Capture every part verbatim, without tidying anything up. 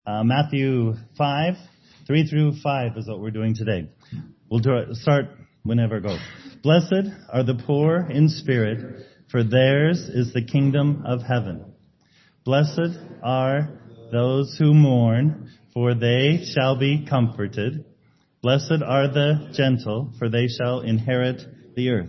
Uh, Matthew five, three through five is what we're doing today. We'll do, start whenever it goes. Blessed are the poor in spirit, for theirs is the kingdom of heaven. Blessed are those who mourn, for they shall be comforted. Blessed are the gentle, for they shall inherit the earth.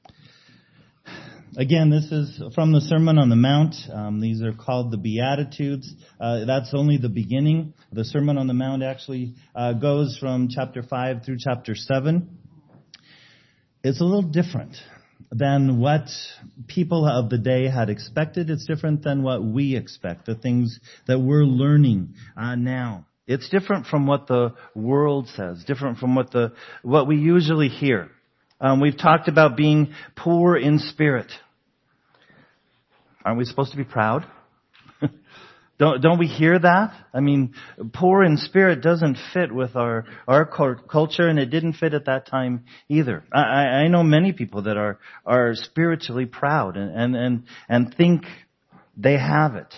Again, this is from the Sermon on the Mount. Um, these are called the Beatitudes. Uh, that's only the beginning. The Sermon on the Mount actually uh, goes from chapter five through chapter seven. It's a little different than what people of the day had expected. It's different than what we expect, the things that we're learning uh, now. It's different from what the world says, different from what the what we usually hear. Um, we've talked about being poor in spirit. Aren't we supposed to be proud? don't don't we hear that? I mean, poor in spirit doesn't fit with our our culture, and it didn't fit at that time either. I, I know many people that are are spiritually proud and and and, and think they have it.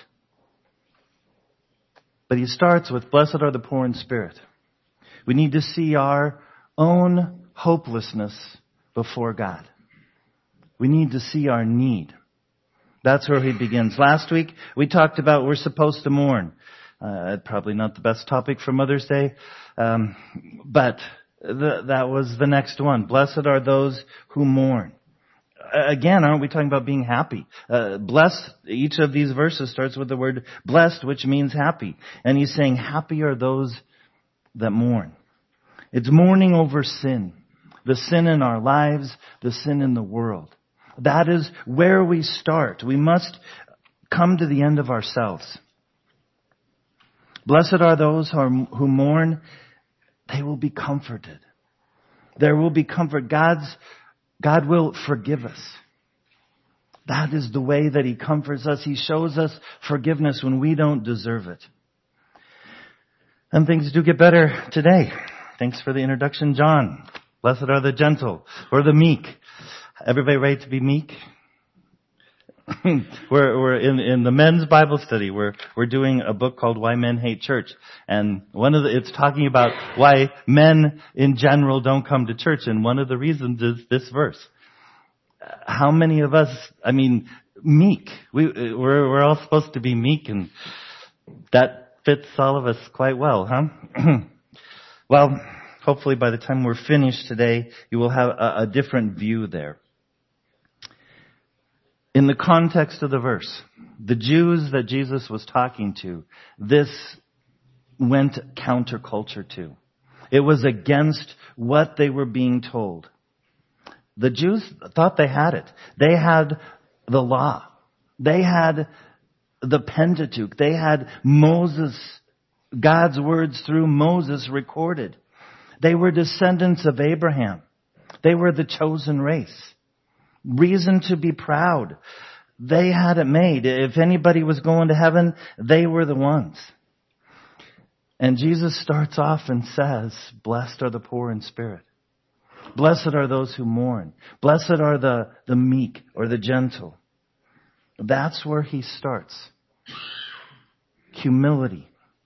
But he starts with, blessed are the poor in spirit. We need to see our own hopelessness before God. We need to see our need. That's where he begins. Last week, we talked about we're supposed to mourn. Uh, probably not the best topic for Mother's Day, um, but the, that was the next one. Blessed are those who mourn. Again, aren't we talking about being happy? Uh, blessed, each of these verses starts with the word blessed, which means happy. And he's saying, happy are those that mourn. It's mourning over sin. The sin in our lives, the sin in the world. That is where we start. We must come to the end of ourselves. Blessed are those who, are, who mourn. They will be comforted. There will be comfort. God's, God will forgive us. That is the way that He comforts us. He shows us forgiveness when we don't deserve it. And things do get better today. Thanks for the introduction, John. Blessed are the gentle or the meek. Everybody ready to be meek? we're we're in in the men's Bible study. We're we're doing a book called Why Men Hate Church, and one of the it's talking about why men in general don't come to church, and one of the reasons is this verse. How many of us? I mean, meek. We we're we're all supposed to be meek, and that fits all of us quite well, huh? Well. Hopefully by the time we're finished today, you will have a, a different view there. In the context of the verse, the Jews that Jesus was talking to, this went counterculture to. It was against what they were being told. The Jews thought they had it. They had the law. They had the Pentateuch. They had Moses, God's words through Moses recorded. They were descendants of Abraham. They were the chosen race. Reason to be proud. They had it made. If anybody was going to heaven, they were the ones. And Jesus starts off and says, blessed are the poor in spirit. Blessed are those who mourn. Blessed are the, the meek or the gentle. That's where he starts. Humility.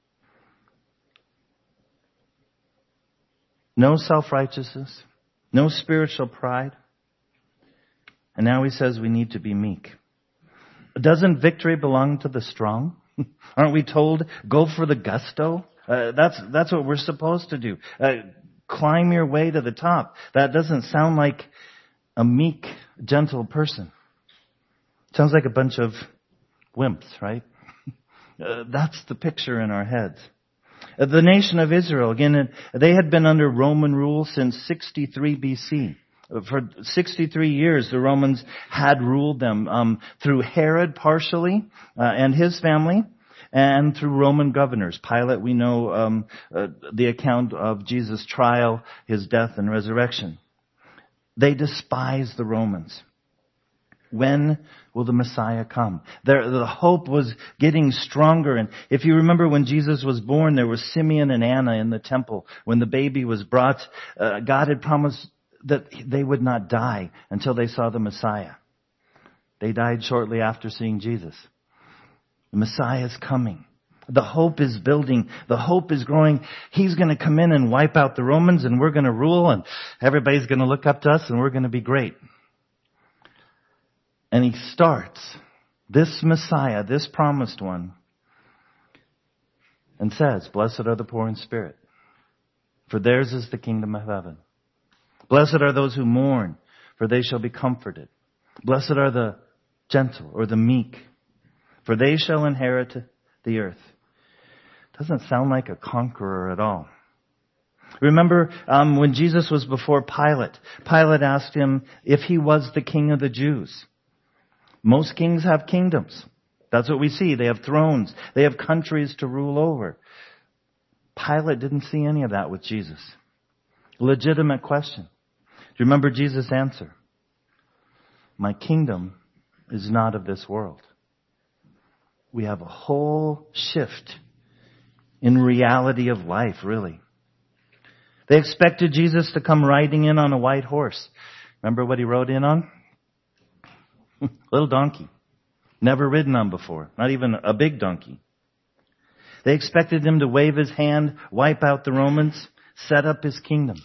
No self-righteousness. No spiritual pride. And now he says we need to be meek. Doesn't victory belong to the strong? Aren't we told, go for the gusto? Uh, that's, that's what we're supposed to do. Uh, climb your way to the top. That doesn't sound like a meek, gentle person. Sounds like a bunch of wimps, right? uh, that's the picture in our heads. The nation of Israel, again, they had been under Roman rule since sixty-three B C. For sixty-three years, the Romans had ruled them um, through Herod partially uh, and his family, and through Roman governors. Pilate, we know um, uh, the account of Jesus' trial, his death and resurrection. They despised the Romans. When will the Messiah come? There, the hope was getting stronger. And if you remember when Jesus was born, there was Simeon and Anna in the temple. When the baby was brought, uh, God had promised that they would not die until they saw the Messiah. They died shortly after seeing Jesus. The Messiah is coming. The hope is building. The hope is growing. He's going to come in and wipe out the Romans, and we're going to rule, and everybody's going to look up to us, and we're going to be great. And he starts this Messiah, this promised one, and says, "Blessed are the poor in spirit, for theirs is the kingdom of heaven. Blessed are those who mourn, for they shall be comforted. Blessed are the gentle," or the meek, "for they shall inherit the earth." Doesn't sound like a conqueror at all. Remember um, when Jesus was before Pilate, Pilate asked him if he was the king of the Jews. Most kings have kingdoms. That's what we see. They have thrones. They have countries to rule over. Pilate didn't see any of that with Jesus. Legitimate question. Do you remember Jesus' answer? "My kingdom is not of this world." We have a whole shift in reality of life, really. They expected Jesus to come riding in on a white horse. Remember what he rode in on? Little donkey. Never ridden on before. Not even a big donkey. They expected him to wave his hand, wipe out the Romans, set up his kingdom.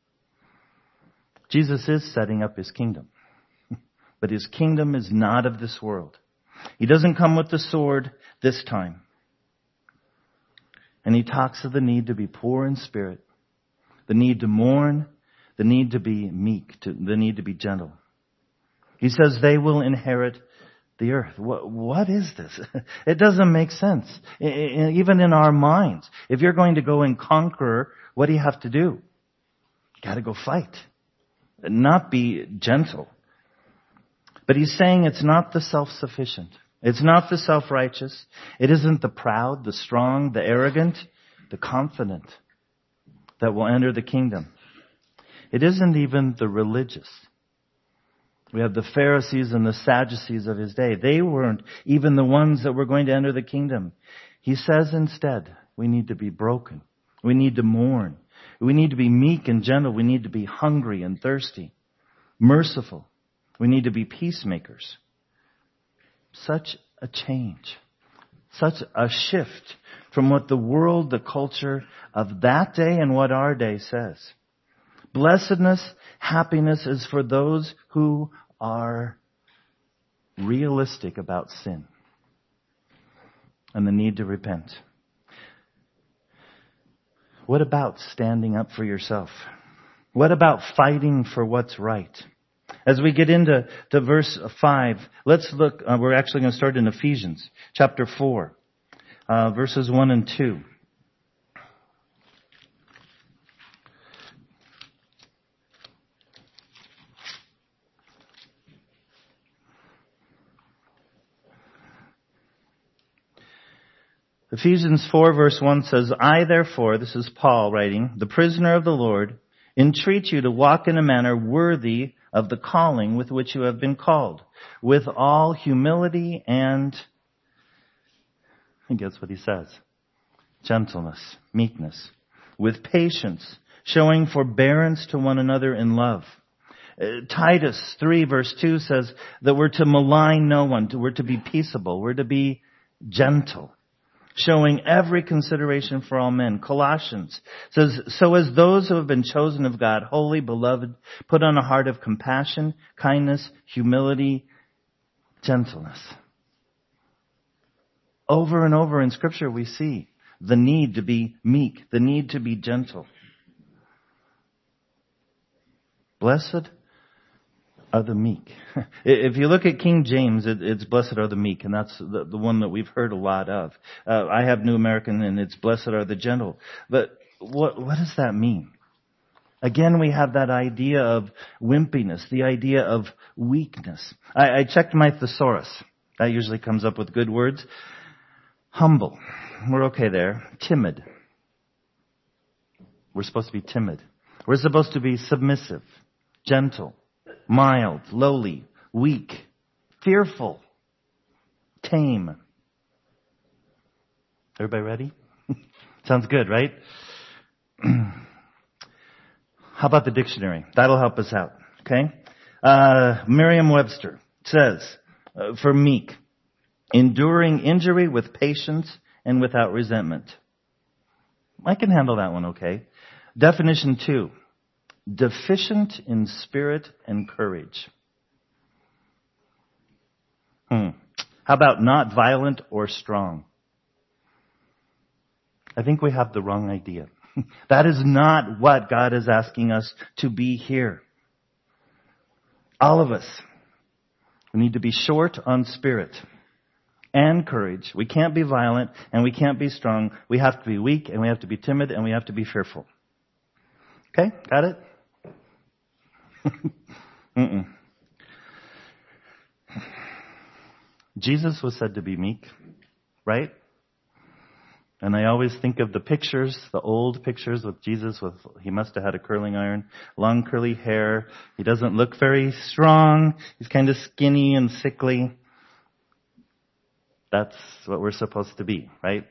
Jesus is setting up his kingdom. But his kingdom is not of this world. He doesn't come with the sword this time. And he talks of the need to be poor in spirit, the need to mourn, the need to be meek, to, the need to be gentle. He says they will inherit the earth. What, what is this? It doesn't make sense. Even in our minds. If you're going to go and conquer, what do you have to do? You got to go fight. Not be gentle. But he's saying it's not the self-sufficient. It's not the self-righteous. It isn't the proud, the strong, the arrogant, the confident that will enter the kingdom. It isn't even the religious. We have the Pharisees and the Sadducees of his day. They weren't even the ones that were going to enter the kingdom. He says instead, we need to be broken. We need to mourn. We need to be meek and gentle. We need to be hungry and thirsty, merciful. We need to be peacemakers. Such a change. Such a shift from what the world, the culture of that day and what our day says. Blessedness, happiness is for those who are realistic about sin and the need to repent. What about standing up for yourself? What about fighting for what's right? As we get into to verse five, let's look, uh, we're actually going to start in Ephesians chapter four, uh, verses one and two. Ephesians four verse one says, "I therefore," this is Paul writing, "the prisoner of the Lord, entreat you to walk in a manner worthy of the calling with which you have been called, with all humility and," and guess what he says? Gentleness, meekness, with patience, showing forbearance to one another in love. Uh, Titus three verse two says that we're to malign no one, we're to be peaceable, we're to be gentle, showing every consideration for all men. Colossians says, "So as those who have been chosen of God, holy, beloved, put on a heart of compassion, kindness, humility, gentleness." Over and over in Scripture we see the need to be meek, the need to be gentle. Blessed are the meek. If you look at King James, it, it's blessed are the meek, and that's the, the one that we've heard a lot of. Uh, I have New American, and it's blessed are the gentle. But what, what does that mean? Again, we have that idea of wimpiness, the idea of weakness. I, I checked my thesaurus. That usually comes up with good words. Humble. We're okay there. Timid. We're supposed to be timid. We're supposed to be submissive, gentle, mild, lowly, weak, fearful, tame. Everybody ready? Sounds good, right? How about the dictionary? That'll help us out, okay? Uh, Merriam-Webster says, uh, for meek, enduring injury with patience and without resentment. I can handle that one okay. Definition two, deficient in spirit and courage. Hmm. How about not violent or strong? I think we have the wrong idea. That is not what God is asking us to be here. All of us, we need to be short on spirit and courage. We can't be violent and we can't be strong. We have to be weak and we have to be timid and we have to be fearful. Okay, got it? Mm-mm. Jesus was said to be meek, right? And I always think of the pictures, the old pictures with Jesus with, he must have had a curling iron, long curly hair. He doesn't look very strong. He's kind of skinny and sickly. That's what we're supposed to be, right?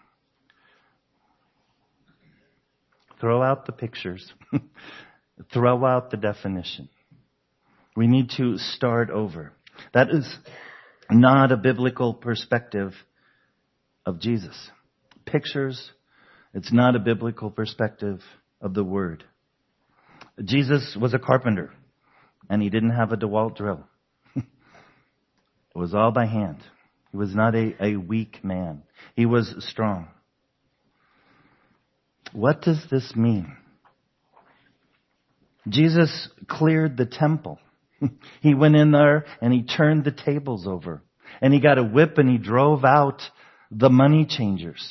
Throw out the pictures. Throw out the definition. We need to start over. That is not a biblical perspective of Jesus. Pictures, it's not a biblical perspective of the Word. Jesus was a carpenter, and he didn't have a DeWalt drill. It was all by hand. He was not a, a weak man. He was strong. What does this mean? Jesus cleared the temple. He went in there and he turned the tables over. And he got a whip and he drove out the money changers.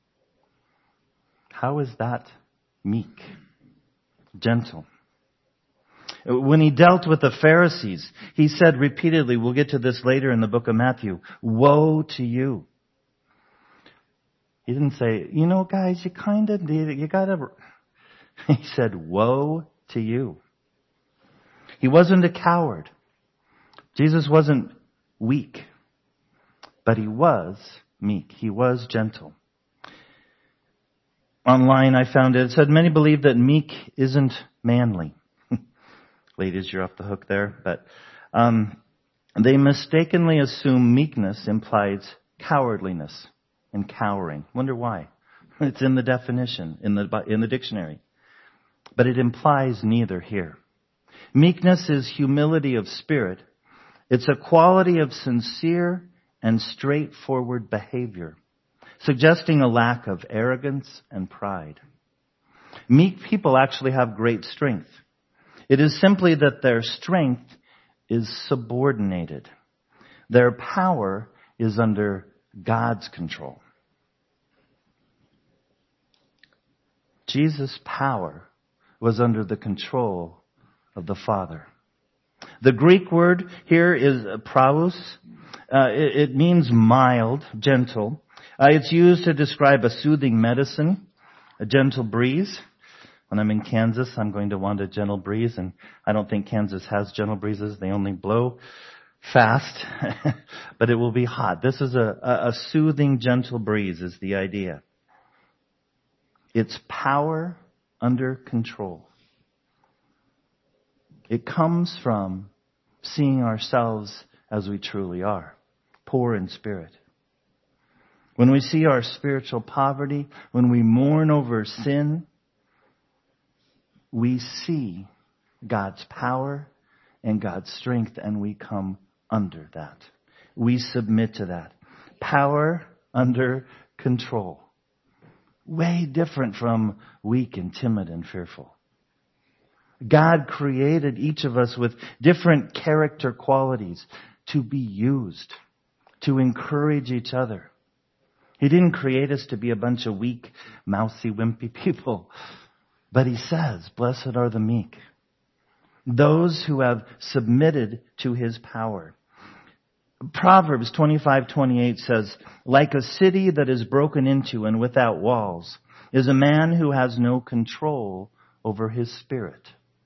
How is that meek? Gentle. When he dealt with the Pharisees, he said repeatedly, we'll get to this later in the book of Matthew, woe to you. He didn't say, you know, guys, you kind of need it. You got to. He said, woe to you. He wasn't a coward. Jesus wasn't weak, but he was meek. He was gentle. Online I found it, it said, many believe that meek isn't manly. Ladies, you're off the hook there. But um, they mistakenly assume meekness implies cowardliness and cowering. Wonder why? It's in the definition, in the in the dictionary. But it implies neither here. Meekness is humility of spirit. It's a quality of sincere and straightforward behavior, suggesting a lack of arrogance and pride. Meek people actually have great strength. It is simply that their strength is subordinated. Their power is under God's control. Jesus' power was under the control of the Father. The Greek word here is praus. Uh, it, it means mild, gentle. Uh, it's used to describe a soothing medicine, a gentle breeze. When I'm in Kansas, I'm going to want a gentle breeze, and I don't think Kansas has gentle breezes. They only blow fast, but it will be hot. This is a, a, a soothing, gentle breeze is the idea. It's power under control. It comes from seeing ourselves as we truly are, poor in spirit. When we see our spiritual poverty, when we mourn over sin, we see God's power and God's strength, and we come under that. We submit to that. Power under control. Way different from weak and timid and fearful. God created each of us with different character qualities to be used, to encourage each other. He didn't create us to be a bunch of weak, mousy, wimpy people. But he says, blessed are the meek, those who have submitted to his power. Proverbs twenty-five twenty-eight says, like a city that is broken into and without walls is a man who has no control over his spirit.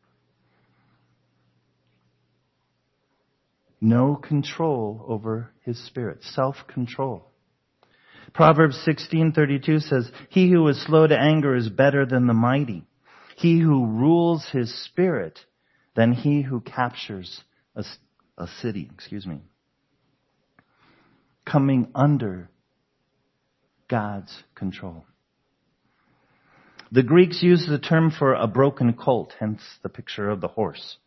No control over his spirit. Self-control. Proverbs sixteen thirty-two says, he who is slow to anger is better than the mighty. He who rules his spirit than he who captures a, a city. Excuse me. Coming under God's control. The Greeks used the term for a broken colt, hence the picture of the horse.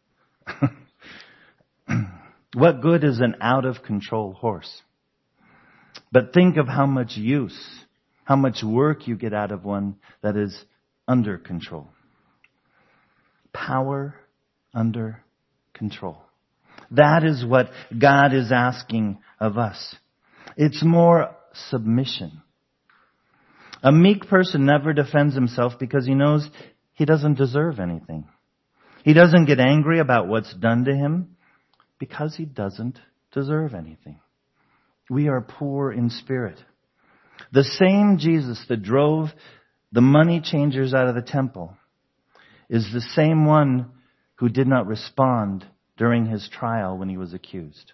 What good is an out-of-control horse? But think of how much use, how much work you get out of one that is under control. Power under control. That is what God is asking of us. It's more submission. A meek person never defends himself because he knows he doesn't deserve anything. He doesn't get angry about what's done to him because he doesn't deserve anything. We are poor in spirit. The same Jesus that drove the money changers out of the temple is the same one who did not respond during his trial when he was accused.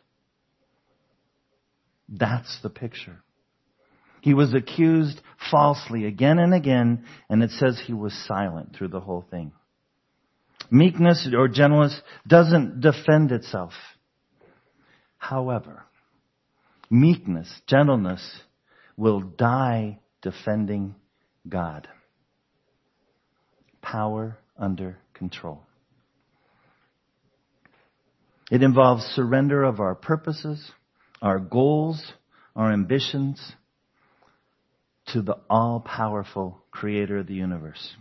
That's the picture. He was accused falsely again and again, and it says he was silent through the whole thing. Meekness or gentleness doesn't defend itself. However, meekness, gentleness will die defending God. Power under control. It involves surrender of our purposes, our goals, our ambitions to the all-powerful Creator of the universe.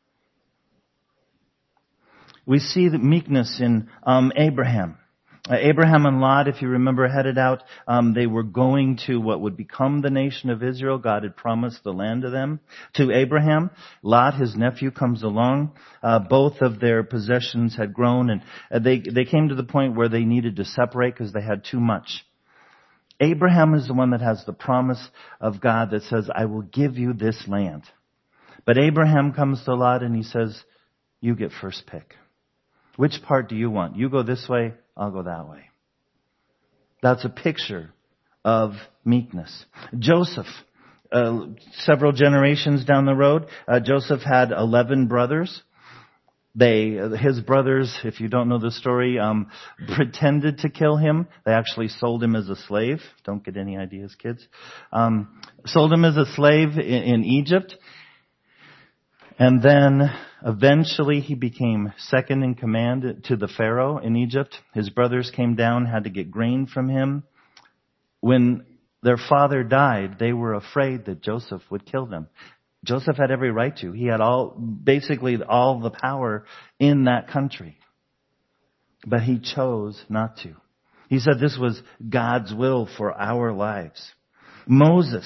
We see the meekness in um, Abraham. Uh, Abraham and Lot, if you remember, headed out. Um, they were going to what would become the nation of Israel. God had promised the land to them. To Abraham, Lot, his nephew, comes along. Uh, both of their possessions had grown, and uh, they they came to the point where they needed to separate because they had too much. Abraham is the one that has the promise of God that says, I will give you this land. But Abraham comes to Lot and he says, you get first pick. Which part do you want? You go this way, I'll go that way. That's a picture of meekness. Joseph, uh, several generations down the road, uh, Joseph had eleven brothers. They, his brothers, if you don't know the story, um, pretended to kill him. They actually sold him as a slave. Don't get any ideas, kids. Um, sold him as a slave in, in Egypt. And then eventually he became second in command to the Pharaoh in Egypt. His brothers came down, had to get grain from him. When their father died, they were afraid that Joseph would kill them. Joseph had every right to. He had all, basically all the power in that country. But he chose not to. He said this was God's will for our lives. Moses,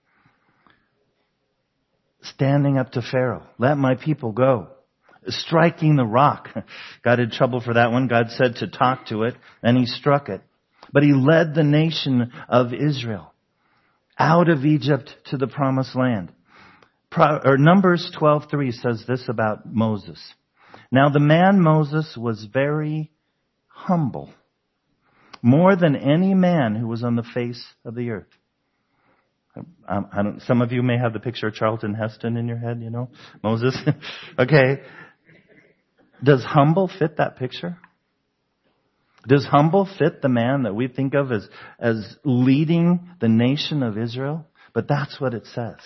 standing up to Pharaoh, let my people go. Striking the rock. God had trouble for that one. God said to talk to it, and he struck it. But he led the nation of Israel out of Egypt to the promised land. Pro, or Numbers twelve three says this about Moses. Now the man Moses was very humble, more than any man who was on the face of the earth. I, I don't, some of you may have the picture of Charlton Heston in your head, you know, Moses. Okay. Does humble fit that picture? Does humble fit the man that we think of as, as leading the nation of Israel? But that's what it says.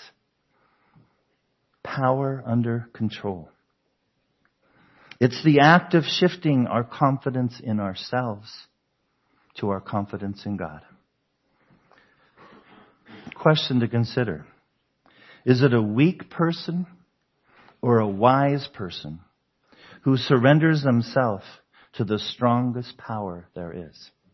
Power under control. It's the act of shifting our confidence in ourselves to our confidence in God. Question to consider. Is it a weak person or a wise person who surrenders themselves to the strongest power there is?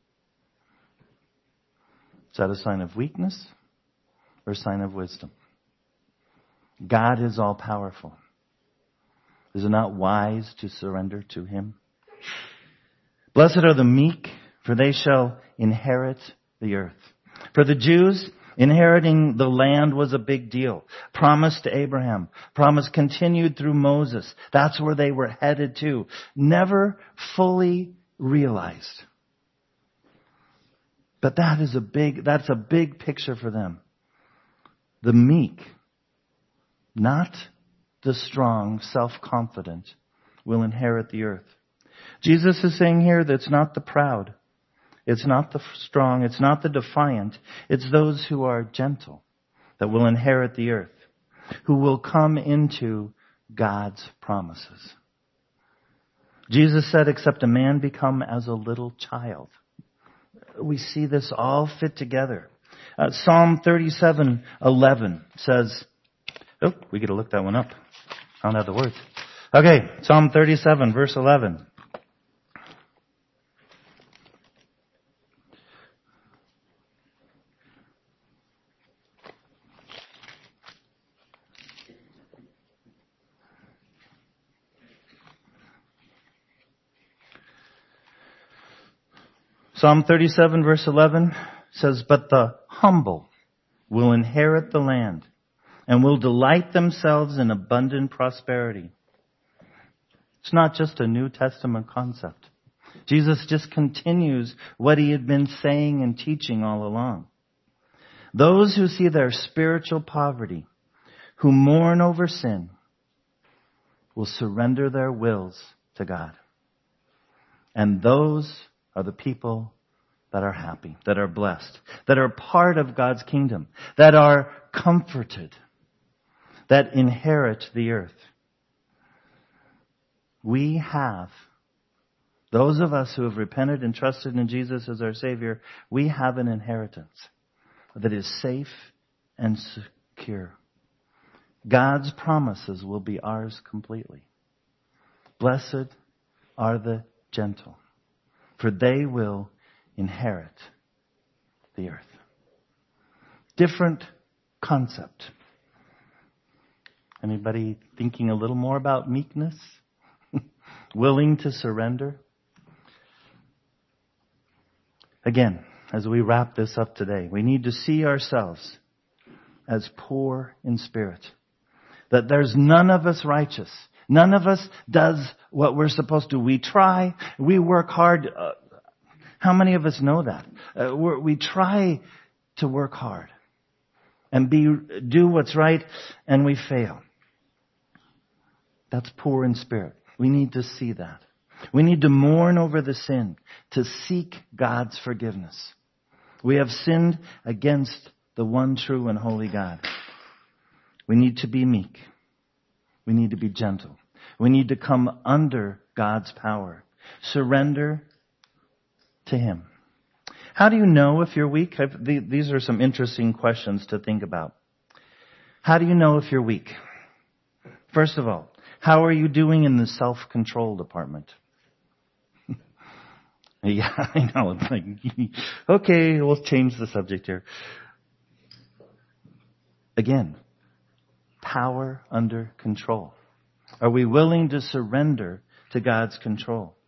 Is that a sign of weakness or a sign of wisdom? God is all powerful. Is it not wise to surrender to Him? Blessed are the meek, for they shall inherit the earth. For the Jews, inheriting the land was a big deal. Promise to Abraham. Promise continued through Moses. That's where they were headed to. Never fully realized. But that is a big, that's a big picture for them. The meek, not the strong, self-confident, will inherit the earth. Jesus is saying here that it's not the proud. It's not the strong. It's not the defiant. It's those who are gentle. that will inherit the earth, who will come into God's promises. Jesus said, except a man become as a little child. We see this all fit together. Uh, Psalm thirty-seven eleven says, oh, we get to look that one up. I don't have the words. Okay, Psalm thirty-seven, verse eleven. Psalm thirty-seven, verse eleven says, but the humble will inherit the land and will delight themselves in abundant prosperity. It's not just a New Testament concept. Jesus just continues what he had been saying and teaching all along. Those who see their spiritual poverty, who mourn over sin, will surrender their wills to God. And those are the people that are happy, that are blessed, that are part of God's kingdom, that are comforted, that inherit the earth. We have, those of us who have repented and trusted in Jesus as our Savior, we have an inheritance that is safe and secure. God's promises will be ours completely. Blessed are the gentle, for they will inherit the earth. Different concept. Anybody thinking a little more about meekness? Willing to surrender? Again, as we wrap this up today, we need to see ourselves as poor in spirit. That there's none of us righteous. None of us does what we're supposed to. We try, we work hard. Uh, how many of us know that? Uh, we're, we try to work hard and be do what's right, and we fail. That's poor in spirit. We need to see that. We need to mourn over the sin, to seek God's forgiveness. We have sinned against the one true and holy God. We need to be meek. We need to be gentle. We need to come under God's power. Surrender to Him. How do you know if you're weak? I've, these are some interesting questions to think about. How do you know if you're weak? First of all, how are you doing in the self-control department? Yeah, I know. It's like, okay, we'll change the subject here. Again, power under control. Are we willing to surrender to God's control?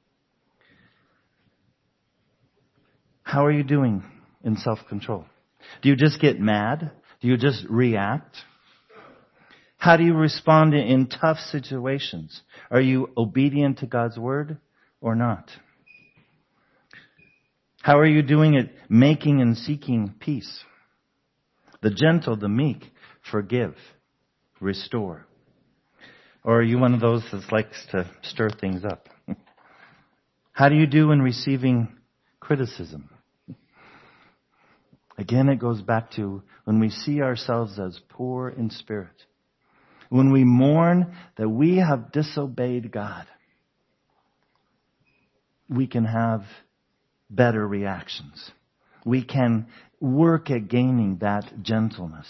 How are you doing in self-control? Do you just get mad? Do you just react? How do you respond in tough situations? Are you obedient to God's word or not? How are you doing at making and seeking peace? The gentle, the meek, forgive, restore. Or are you one of those that likes to stir things up? How do you do in receiving criticism? Again, it goes back to when we see ourselves as poor in spirit. When we mourn that we have disobeyed God, we can have better reactions. We can work at gaining that gentleness.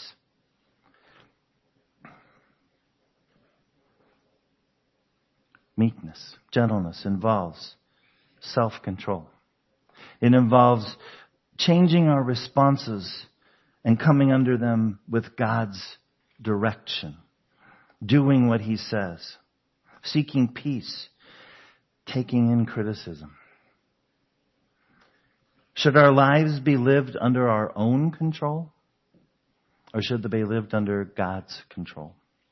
Meekness, gentleness involves self-control. It involves changing our responses and coming under them with God's direction. Doing what He says. Seeking peace. Taking in criticism. Should our lives be lived under our own control? Or should they be lived under God's control?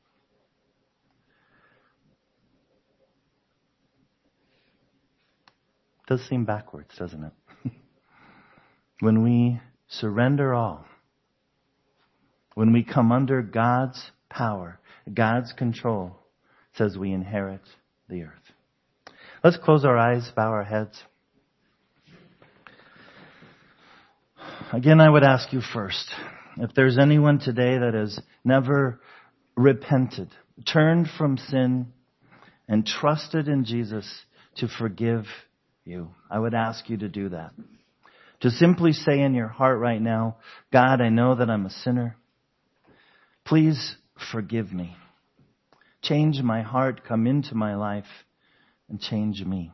It does seem backwards, doesn't it? When we surrender all, when we come under God's power, God's control, it says we inherit the earth. Let's close our eyes, bow our heads. Again, I would ask you first, if there's anyone today that has never repented, turned from sin, and trusted in Jesus to forgive you, I would ask you to do that. To simply say in your heart right now, God, I know that I'm a sinner. Please forgive me. Change my heart, come into my life, and change me.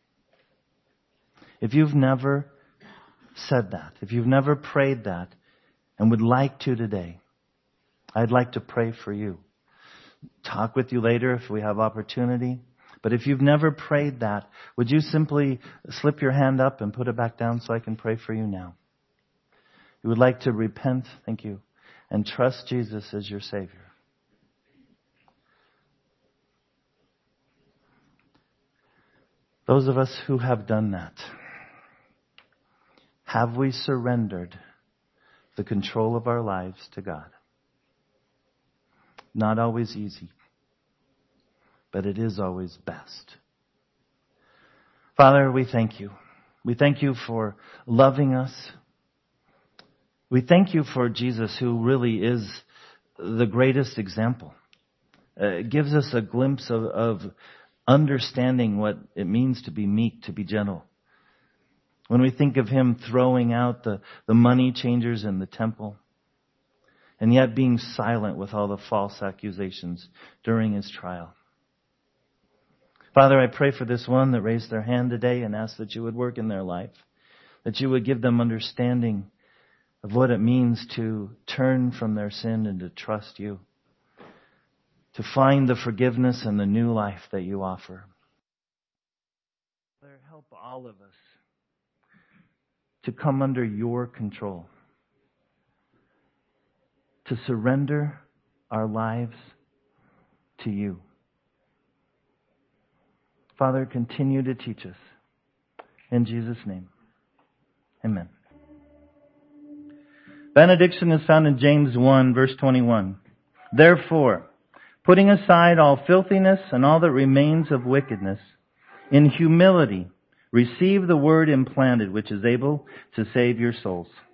If you've never said that, if you've never prayed that, and would like to today, I'd like to pray for you. Talk with you later if we have opportunity. But if you've never prayed that, would you simply slip your hand up and put it back down so I can pray for you now? You would like to repent, thank you, and trust Jesus as your Savior. Those of us who have done that, have we surrendered the control of our lives to God? Not always easy, but it is always best. Father, we thank you. We thank you for loving us. We thank you for Jesus, who really is the greatest example. Uh, it gives us a glimpse of, of understanding what it means to be meek, to be gentle. When we think of him throwing out the, the money changers in the temple, and yet being silent with all the false accusations during his trial. Father, I pray for this one that raised their hand today and ask that you would work in their life, that you would give them understanding of what it means to turn from their sin and to trust you, to find the forgiveness and the new life that you offer. Father, help all of us to come under your control, to surrender our lives to you. Father, continue to teach us. In Jesus' name, amen. Benediction is found in James one, verse twenty-one. Therefore, putting aside all filthiness and all that remains of wickedness, in humility receive the word implanted, which is able to save your souls.